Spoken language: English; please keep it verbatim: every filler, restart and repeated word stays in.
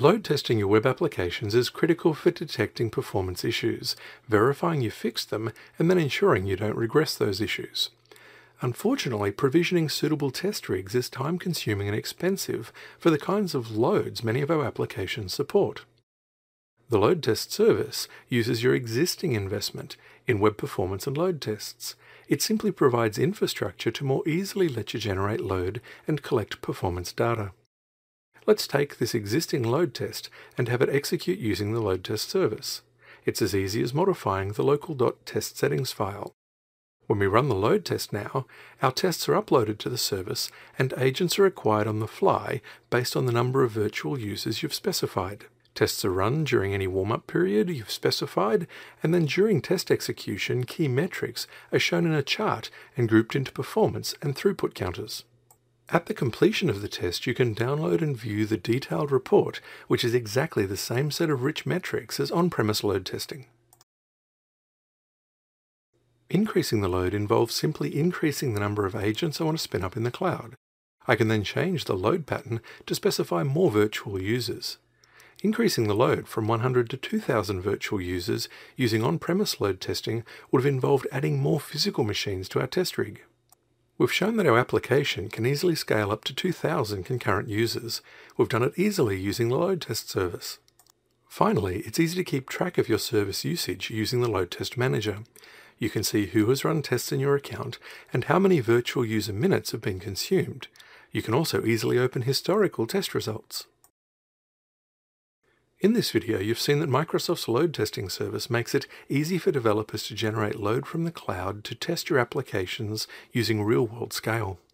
Load testing your web applications is critical for detecting performance issues, verifying you fixed them, and then ensuring you don't regress those issues. Unfortunately, provisioning suitable test rigs is time-consuming and expensive for the kinds of loads many of our applications support. The load test service uses your existing investment in web performance and load tests. It simply provides infrastructure to more easily let you generate load and collect performance data. Let's take this existing load test and have it execute using the load test service. It's as easy as modifying the local.test settings file. When we run the load test now, our tests are uploaded to the service and agents are acquired on the fly based on the number of virtual users you've specified. Tests are run during any warm-up period you've specified, and then during test execution, key metrics are shown in a chart and grouped into performance and throughput counters. At the completion of the test, you can download and view the detailed report, which is exactly the same set of rich metrics as on-premise load testing. Increasing the load involves simply increasing the number of agents I want to spin up in the cloud. I can then change the load pattern to specify more virtual users. Increasing the load from one hundred to two thousand virtual users using on-premise load testing would have involved adding more physical machines to our test rig. We've shown that our application can easily scale up to two thousand concurrent users. We've done it easily using the load test service. Finally, it's easy to keep track of your service usage using the load test manager. You can see who has run tests in your account and how many virtual user minutes have been consumed. You can also easily open historical test results. In this video, you've seen that Microsoft's load testing service makes it easy for developers to generate load from the cloud to test your applications using real-world scale.